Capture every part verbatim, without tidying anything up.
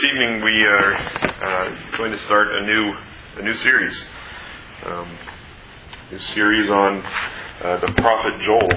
evening we are uh, going to start a new a new series, um, a series on uh, the prophet Joel.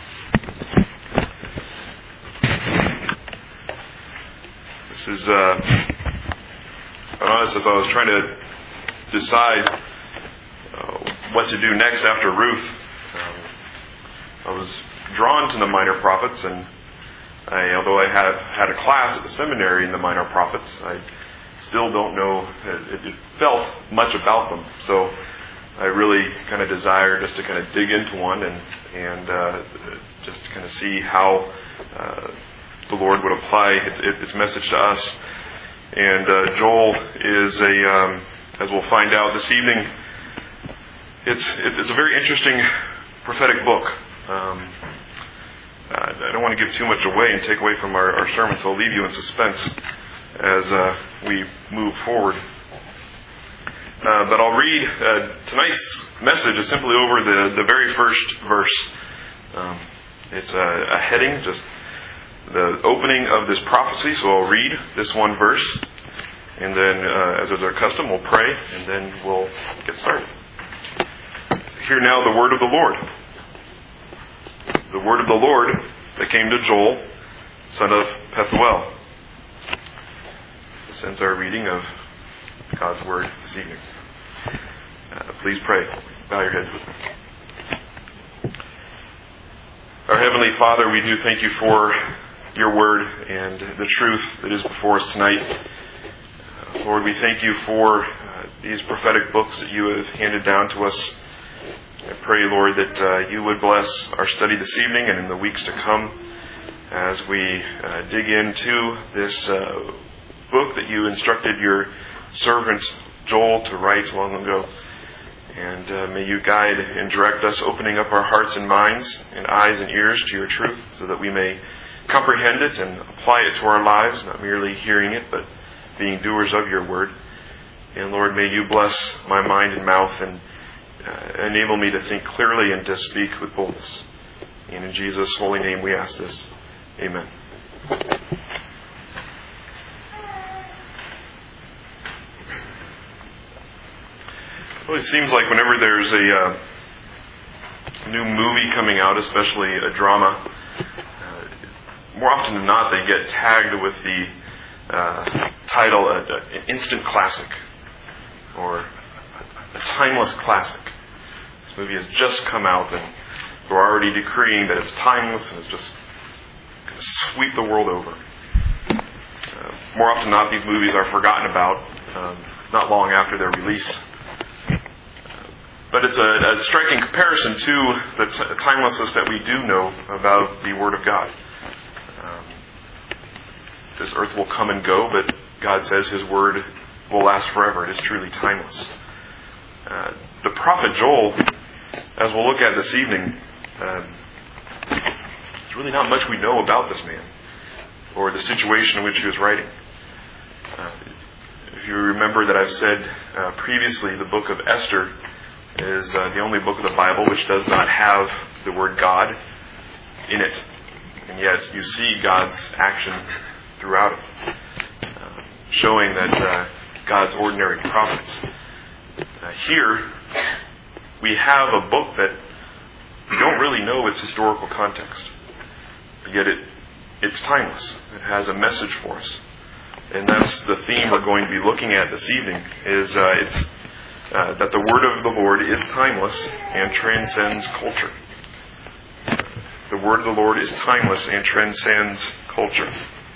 This is, uh, I'm honest, as I was trying to decide uh, what to do next after Ruth, um, I was drawn to the minor prophets, and I, although I have had a class at the seminary in the minor prophets, I still don't know, it, it felt much about them. So I really kind of desire just to kind of dig into one and, and uh, just to kind of see how uh, the Lord would apply its, its message to us. And uh, Joel is a, um, as we'll find out this evening, it's, it's, it's a very interesting prophetic book. Um, Uh, I don't want to give too much away and take away from our, our sermon, so I'll leave you in suspense as uh, we move forward. Uh, but I'll read uh, tonight's message is simply over the, the very first verse. Um, it's a, a heading, just the opening of this prophecy, so I'll read this one verse, and then, uh, as is our custom, we'll pray, and then we'll get started. Hear now the word of the Lord. The word of the Lord that came to Joel, son of Pethuel. This ends our reading of God's word this evening. Uh, please pray. Bow your heads with me. Our Heavenly Father, we do thank you for your word and the truth that is before us tonight. Uh, Lord, we thank you for uh, these prophetic books that you have handed down to us. I pray, Lord, that uh, you would bless our study this evening and in the weeks to come as we uh, dig into this uh, book that you instructed your servant Joel to write long ago. And uh, may you guide and direct us, opening up our hearts and minds and eyes and ears to your truth so that we may comprehend it and apply it to our lives, not merely hearing it, but being doers of your word. And Lord, may you bless my mind and mouth and Uh, enable me to think clearly and to speak with boldness. And in Jesus' holy name we ask this. Amen. Well, it seems like whenever there's a uh, new movie coming out, especially a drama, uh, more often than not they get tagged with the uh, title, uh, an instant classic, or a timeless classic. This movie has just come out and we're already decreeing that it's timeless and it's just going to sweep the world over. Uh, more often than not, these movies are forgotten about um, not long after their release. Uh, but it's a, a striking comparison to the t- timelessness that we do know about the Word of God. Um, this earth will come and go, but God says His Word will last forever. It is truly timeless. Uh, the prophet Joel, as we'll look at this evening, um, there's really not much we know about this man or the situation in which he was writing. Uh, if you remember that I've said uh, previously, the book of Esther is uh, the only book of the Bible which does not have the word God in it. And yet you see God's action throughout it, uh, showing that uh, God's ordinary providence. Uh, here, we have a book that we don't really know its historical context. Yet it, it's timeless. It has a message for us. And that's the theme we're going to be looking at this evening, is uh, it's uh, that the Word of the Lord is timeless and transcends culture. The Word of the Lord is timeless and transcends culture.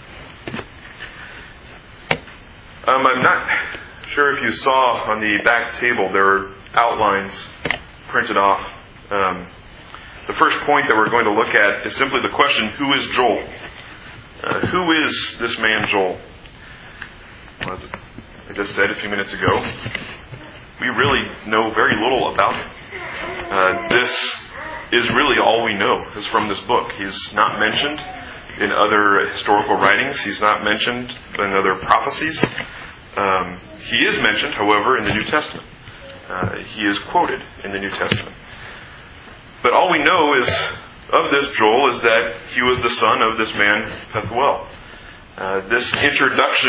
Um, I'm not sure if you saw on the back table there are outlines printed off. Um, the first point that we're going to look at is simply the question, who is Joel? Uh, who is this man Joel? Well, as I just said a few minutes ago, we really know very little about him. Uh, this is really all we know is from this book. He's not mentioned in other historical writings. He's not mentioned in other prophecies. Um, he is mentioned, however, in the New Testament. Uh, he is quoted in the New Testament. But all we know is of this Joel is that he was the son of this man Pethuel. Uh, this introduction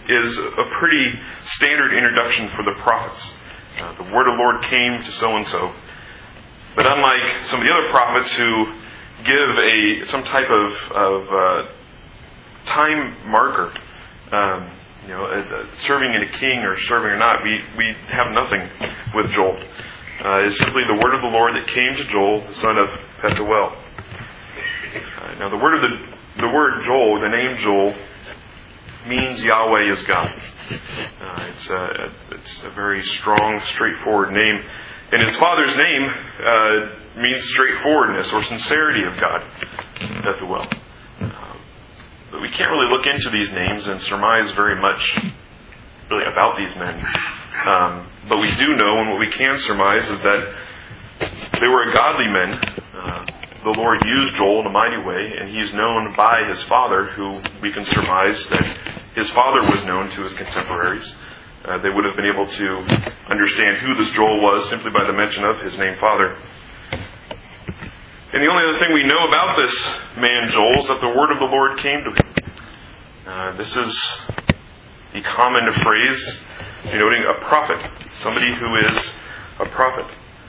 is a pretty standard introduction for the prophets. Uh, the word of the Lord came to so-and-so. But unlike some of the other prophets who give a some type of, of uh, time marker, um, you know, uh, serving in a king or serving or not, we, we have nothing with Joel. Uh, it's simply the word of the Lord that came to Joel, the son of Pethuel. Uh, now, the word of the the word Joel, the name Joel, means Yahweh is God. Uh, it's a it's a very strong, straightforward name, and his father's name uh, means straightforwardness or sincerity of God, Pethuel. Uh, but we can't really look into these names and surmise very much really about these men. Um, but we do know, and what we can surmise is that they were godly men. Uh, the Lord used Joel in a mighty way, and he's known by his father, who we can surmise that his father was known to his contemporaries. Uh, they would have been able to understand who this Joel was simply by the mention of his name father. And the only other thing we know about this man Joel is that the word of the Lord came to him. Uh, this is the common phrase denoting a prophet, somebody who is a prophet.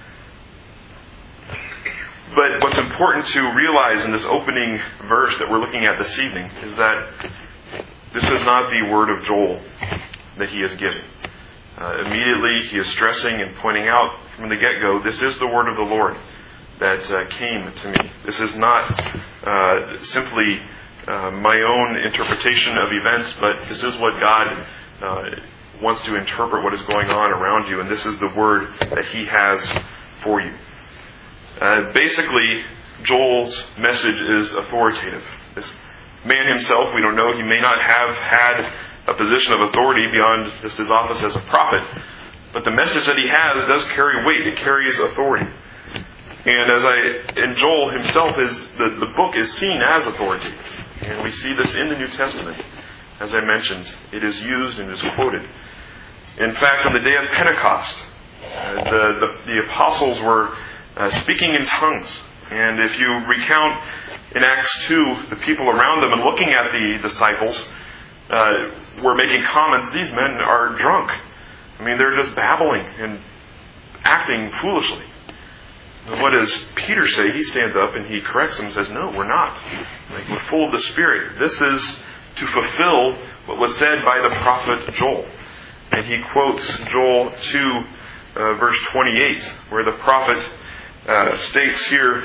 But what's important to realize in this opening verse that we're looking at this evening is that this is not the word of Joel that he is giving. Uh, immediately he is stressing and pointing out from the get-go, this is the word of the Lord that uh, came to me. This is not uh, simply uh, my own interpretation of events, but this is what God uh, wants to interpret what is going on around you, and this is the word that he has for you. Uh, basically, Joel's message is authoritative. This man himself, we don't know, he may not have had a position of authority beyond just his office as a prophet, but the message that he has does carry weight. It carries authority. And as I, and Joel himself is, the, the book is seen as authoritative. And we see this in the New Testament. As I mentioned, it is used and is quoted. In fact, on the day of Pentecost, uh, the, the, the apostles were uh, speaking in tongues. And if you recount in Acts two, the people around them and looking at the disciples uh, were making comments, these men are drunk. I mean, they're just babbling and acting foolishly. And what does Peter say? He stands up and he corrects them and says, no, we're not. Like, we're full of the Spirit. This is to fulfill what was said by the prophet Joel. And he quotes Joel two, uh, verse twenty-eight, where the prophet uh, states here,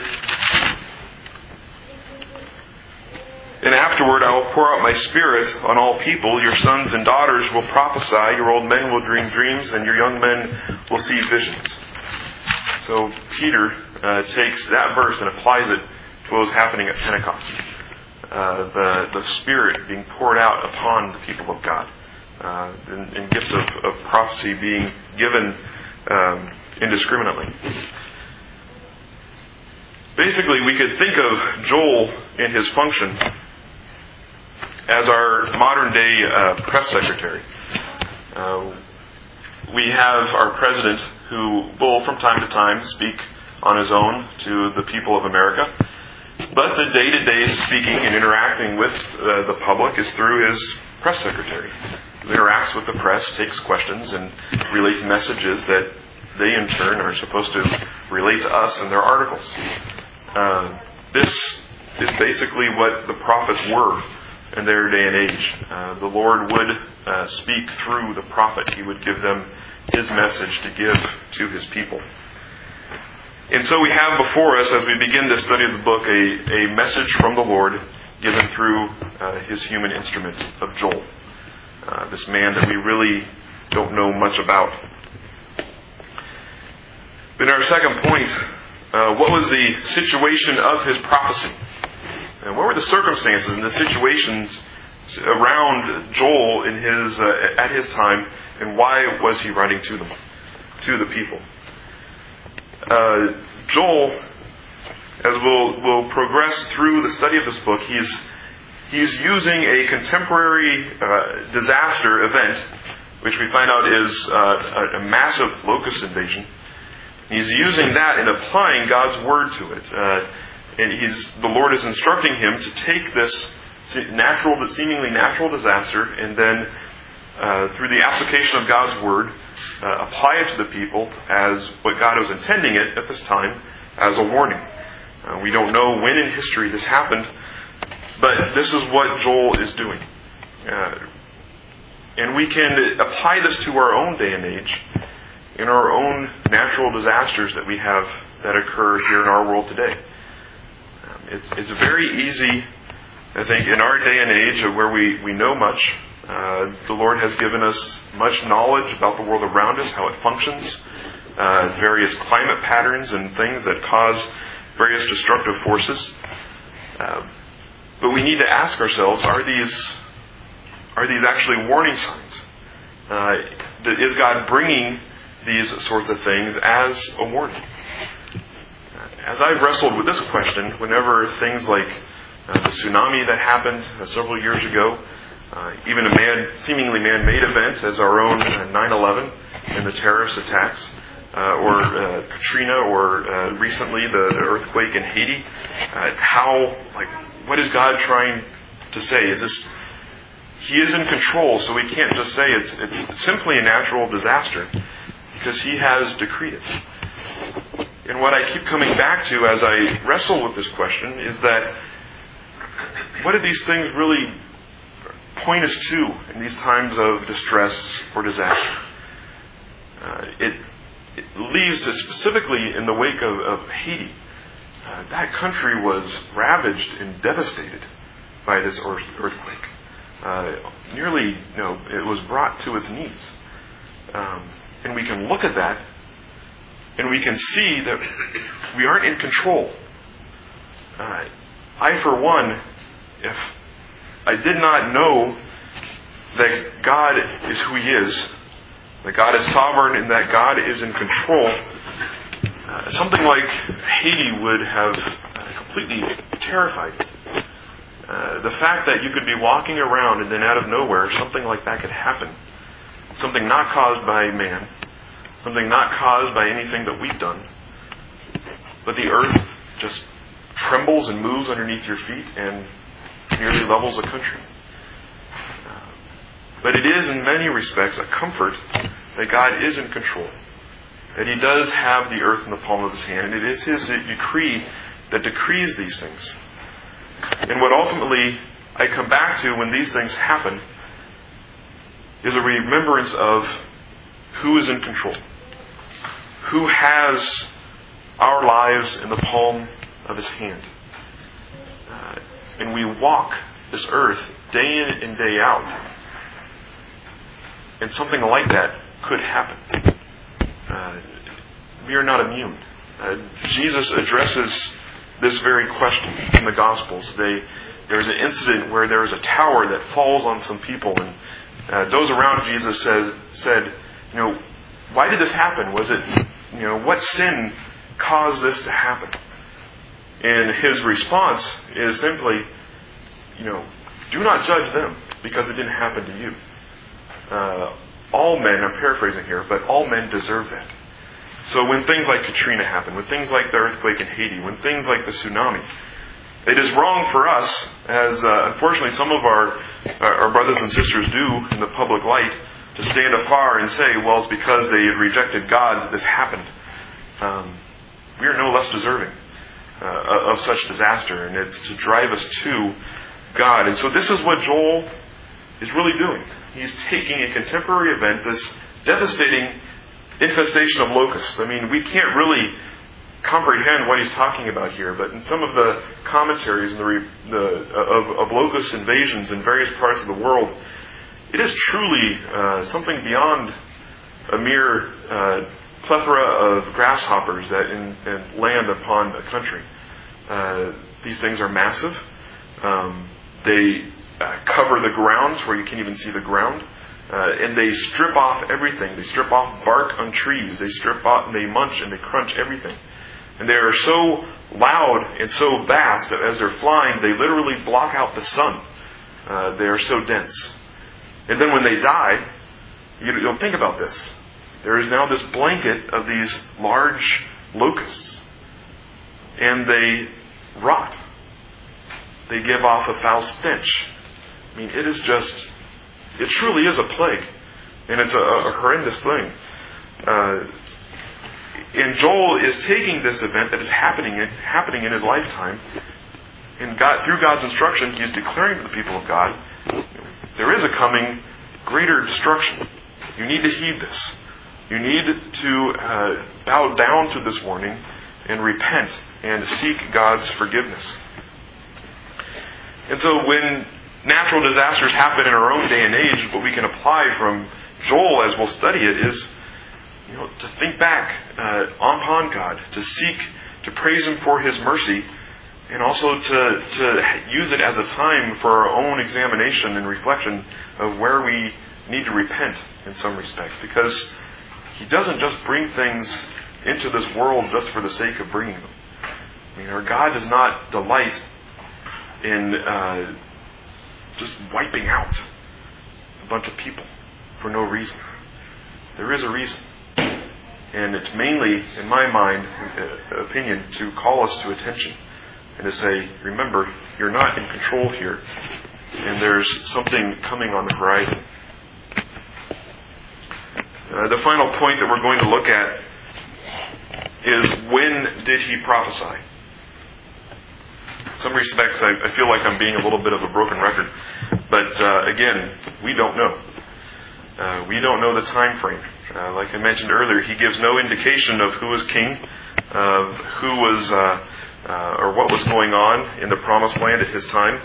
and afterward I will pour out my Spirit on all people. Your sons and daughters will prophesy. Your old men will dream dreams, and your young men will see visions. So Peter uh, takes that verse and applies it to what was happening at Pentecost. Uh, the, the Spirit being poured out upon the people of God. Uh, and, and gifts of, of prophecy being given um, indiscriminately. Basically, we could think of Joel in his function as our modern day uh, press secretary. Uh, we have our president who will from time to time speak on his own to the people of America, but the day-to-day speaking and interacting with uh, the public is through his press secretary, who interacts with the press, takes questions, and relates messages that they in turn are supposed to relate to us in their articles. Uh, this is basically what the prophets were in their day and age. Uh, the Lord would uh, speak through the prophet. He would give them his message to give to his people. And so we have before us, as we begin to study the book, a, a message from the Lord given through uh, his human instrument of Joel. Uh, this man that we really don't know much about. In our second point, uh, what was the situation of his prophecy? And what were the circumstances and the situations around Joel in his uh, at his time, and why was he writing to them, to the people? Uh, Joel, as we'll, we'll progress through the study of this book, he's he's using a contemporary uh, disaster event, which we find out is uh, a, a massive locust invasion. He's using that and applying God's word to it. Uh, and he's the Lord is instructing him to take this natural, seemingly natural disaster, and then uh, through the application of God's Word, uh, apply it to the people as what God was intending it at this time, as a warning. Uh, we don't know when in history this happened, but this is what Joel is doing. Uh, and we can apply this to our own day and age, in our own natural disasters that we have that occur here in our world today. Um, it's, it's very easy, I think, in our day and age where we, we know much. Uh, the Lord has given us much knowledge about the world around us, how it functions, uh, various climate patterns and things that cause various destructive forces. Uh, but we need to ask ourselves, are these are these actually warning signs? Uh, is God bringing these sorts of things as a warning? As I've wrestled with this question, whenever things like uh, the tsunami that happened uh, several years ago, uh, even a man, seemingly man-made event as our own uh, nine eleven and the terrorist attacks, uh, or uh, Katrina, or uh, recently the, the earthquake in Haiti, uh, how, like, what is God trying to say? Is this, He is in control, so we can't just say it's, it's simply a natural disaster, because He has decreed it. And what I keep coming back to as I wrestle with this question is that what do these things really point us to in these times of distress or disaster? Uh, it, it leaves it specifically in the wake of, of Haiti. Uh, that country was ravaged and devastated by this earthquake. Uh, nearly, you know, it was brought to its knees. Um, and we can look at that and we can see that we aren't in control. Uh, I, for one, if I did not know that God is who He is, that God is sovereign and that God is in control, uh, something like Haiti would have uh, completely terrified me. Uh, the fact that you could be walking around and then out of nowhere something like that could happen, something not caused by man, something not caused by anything that we've done, but the earth just trembles and moves underneath your feet and nearly levels the country. Uh, but it is in many respects a comfort that God is in control, that He does have the earth in the palm of His hand, and it is His decree that decrees these things. And what ultimately I come back to when these things happen is a remembrance of who is in control, who has our lives in the palm of His hand. Uh, and we walk this earth day in and day out, and something like that could happen. Uh, we are not immune. Uh, Jesus addresses this very question in the Gospels. They, there's an incident where there is a tower that falls on some people, and uh, those around Jesus says, said, you know, why did this happen? Was it, you know, what sin caused this to happen? And His response is simply, you know, do not judge them because it didn't happen to you. Uh, all men, I'm paraphrasing here, but all men deserve that. So when things like Katrina happen, when things like the earthquake in Haiti, when things like the tsunami, it is wrong for us, as uh, unfortunately some of our, our brothers and sisters do in the public light, to stand afar and say, well, it's because they had rejected God that this happened. Um, we are no less deserving uh, of such disaster, and it's to drive us to God. And so this is what Joel is really doing. He's taking a contemporary event, this devastating infestation of locusts. I mean, we can't really comprehend what he's talking about here, but in some of the commentaries in the, re, the, of, of locust invasions in various parts of the world, it is truly uh, something beyond a mere uh, plethora of grasshoppers that in, in land upon a country. Uh, these things are massive. Um, they uh, cover the grounds where you can't even see the ground. Uh, and they strip off everything. They strip off bark on trees. They strip off, and they munch and they crunch everything. And they are so loud and so vast that as they're flying, they literally block out the sun. Uh, they are so dense. And then when they die, you, you'll think about this. There is now this blanket of these large locusts. And they rot. They give off a foul stench. I mean, it is just it truly is a plague. And it's a, a horrendous thing. Uh, and Joel is taking this event that is happening in, happening in his lifetime, and God, through God's instruction, he is declaring to the people of God, there is a coming greater destruction. You need to heed this. You need to uh, bow down to this warning and repent and seek God's forgiveness. And so when natural disasters happen in our own day and age, what we can apply from Joel as we'll study it is, you know, to think back uh, upon God, to seek, to praise Him for His mercy, and also to, to use it as a time for our own examination and reflection of where we need to repent in some respect. Because He doesn't just bring things into this world just for the sake of bringing them. I mean, our God does not delight in uh, just wiping out a bunch of people for no reason. There is a reason. And it's mainly, in my mind, uh, opinion, to call us to attention and to say, remember, you're not in control here, and there's something coming on the horizon. Uh, the final point that we're going to look at is, when did he prophesy? In some respects, I, I feel like I'm being a little bit of a broken record. But uh, again, we don't know. Uh, we don't know the time frame. Uh, like I mentioned earlier, he gives no indication of who was king, of who was, uh, uh, or what was going on in the Promised Land at his time.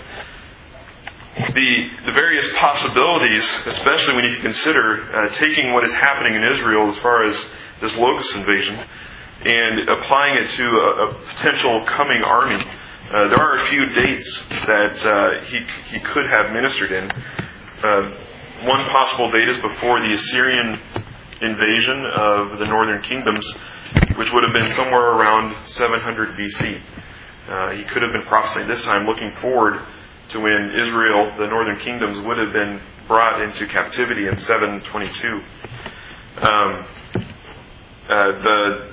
The, the various possibilities, especially when you consider uh, taking what is happening in Israel as far as this locust invasion and applying it to a, a potential coming army. Uh, there are a few dates that uh, he he could have ministered in. Uh, one possible date is before the Assyrian invasion of the northern kingdoms, which would have been somewhere around seven hundred B C. Uh, he could have been prophesying this time, looking forward to when Israel, the northern kingdoms, would have been brought into captivity in seven twenty-two. Um, uh, the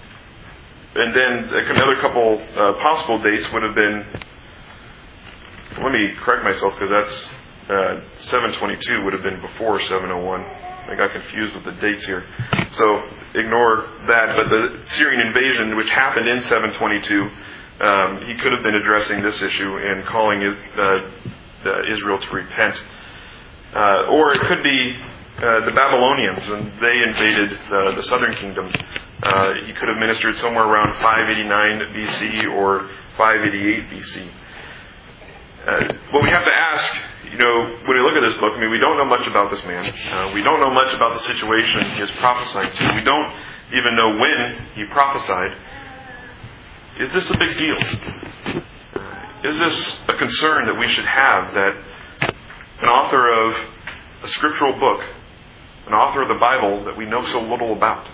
and then another couple uh, possible dates would have been. Let me correct myself, because that's uh, seven twenty-two would have been before seven oh one. I got confused with the dates here, so ignore that. But the Syrian invasion, which happened in seven twenty-two. Um, he could have been addressing this issue and calling it, uh, uh, Israel to repent. Uh, or it could be uh, the Babylonians, and they invaded the, the southern kingdom. Uh, he could have ministered somewhere around five eighty-nine B C or five eighty-eight B C. Uh, what we have to ask, you know, when we look at this book, I mean, we don't know much about this man. Uh, we don't know much about the situation he is prophesying to. We don't even know when he prophesied. Is this a big deal? Is this a concern that we should have, that an author of a scriptural book, an author of the Bible that we know so little about?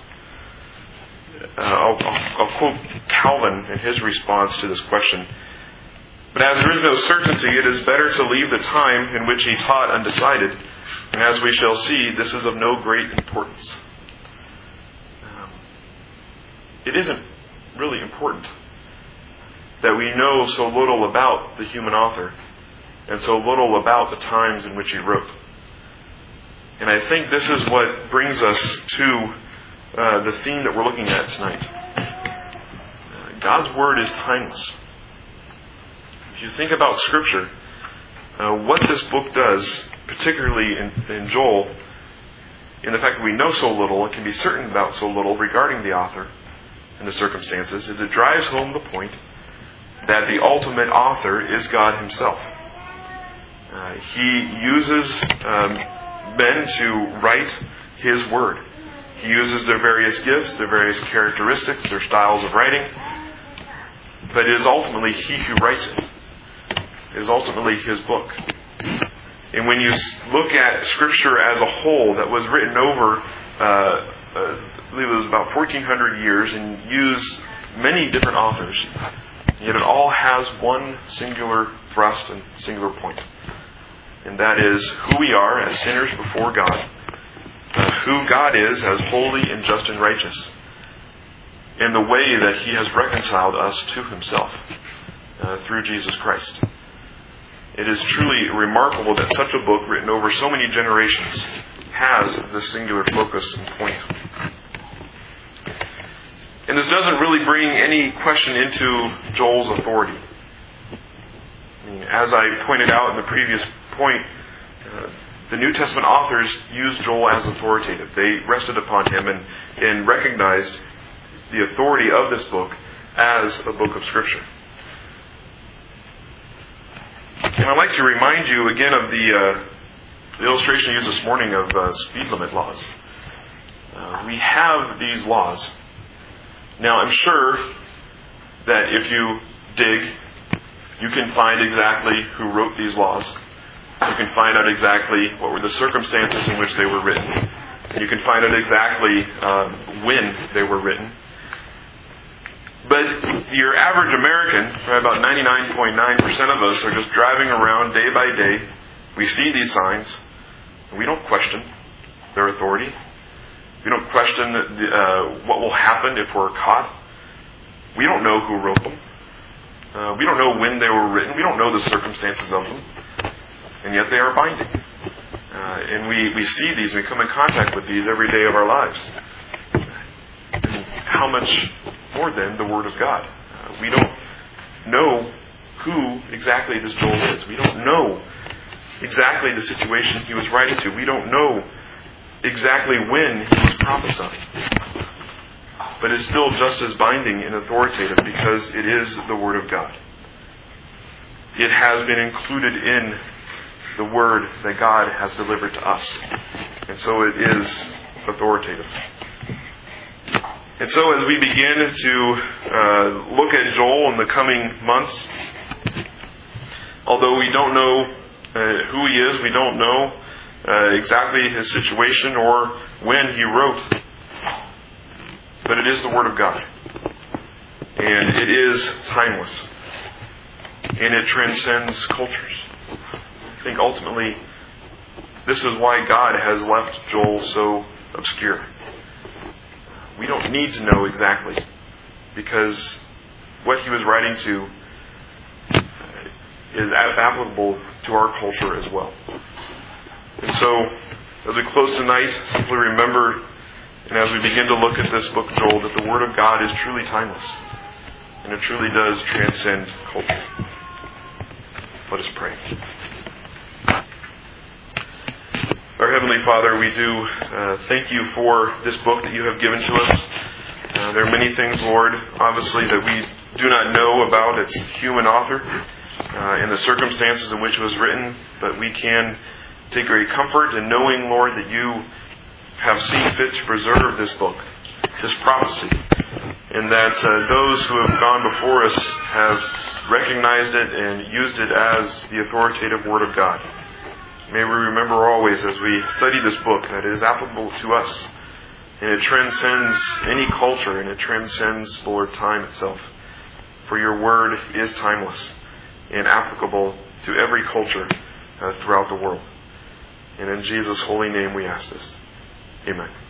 Uh, I'll, I'll, I'll quote Calvin in his response to this question. But as there is no certainty, it is better to leave the time in which he taught undecided. And as we shall see, this is of no great importance. Um, it isn't really important that we know so little about the human author and so little about the times in which he wrote. And I think this is what brings us to uh, the theme that we're looking at tonight. Uh, God's Word is timeless. If you think about Scripture, uh, what this book does, particularly in, in Joel, in the fact that we know so little and can be certain about so little regarding the author and the circumstances, is it drives home the point that the ultimate author is God Himself. Uh, he uses um, men to write His Word. He uses their various gifts, their various characteristics, their styles of writing. But it is ultimately He who writes it. It is ultimately His book. And when you look at Scripture as a whole, that was written over, uh, uh, I believe it was about fourteen hundred years, and used many different authors, yet it all has one singular thrust and singular point. And that is who we are as sinners before God, uh, who God is as holy and just and righteous, and the way that He has reconciled us to Himself uh, through Jesus Christ. It is truly remarkable that such a book, written over so many generations, has this singular focus and point. And this doesn't really bring any question into Joel's authority. I mean, as I pointed out in the previous point, uh, the New Testament authors used Joel as authoritative. They rested upon him and, and recognized the authority of this book as a book of Scripture. And I'd like to remind you again of the, uh, the illustration used this morning of uh, speed limit laws. Uh, we have these laws. Now, I'm sure that if you dig, you can find exactly who wrote these laws. You can find out exactly what were the circumstances in which they were written. And you can find out exactly uh, when they were written. But your average American, probably about ninety-nine point nine percent of us, are just driving around day by day. We see these signs, and we don't question their authority. We don't question uh, what will happen if we're caught. We don't know who wrote them. Uh, we don't know when they were written. We don't know the circumstances of them. And yet they are binding. Uh, and we, we see these, we come in contact with these every day of our lives. And how much more than the Word of God? Uh, we don't know who exactly this Joel is. We don't know exactly the situation he was writing to. We don't know exactly when he was prophesying. But it's still just as binding and authoritative because it is the Word of God. It has been included in the Word that God has delivered to us. And so it is authoritative. And so as we begin to uh, look at Joel in the coming months, although we don't know uh, who he is, we don't know uh, exactly his situation or when he wrote, but it is the Word of God. And it is timeless. And it transcends cultures. I think ultimately, this is why God has left Joel so obscure. We don't need to know exactly, because what he was writing to is applicable to our culture as well. And so, as we close tonight, simply remember, and as we begin to look at this book of Joel, that the Word of God is truly timeless, and it truly does transcend culture. Let us pray. Our Heavenly Father, we do uh, thank you for this book that you have given to us. Uh, there are many things, Lord, obviously, that we do not know about its human author uh, and the circumstances in which it was written, but we can take great comfort in knowing, Lord, that you have seen fit to preserve this book, this prophecy, and that uh, those who have gone before us have recognized it and used it as the authoritative Word of God. May we remember always as we study this book that it is applicable to us, and it transcends any culture, and it transcends, Lord, time itself. For your Word is timeless and applicable to every culture uh, throughout the world. And in Jesus' holy name we ask this. Amen.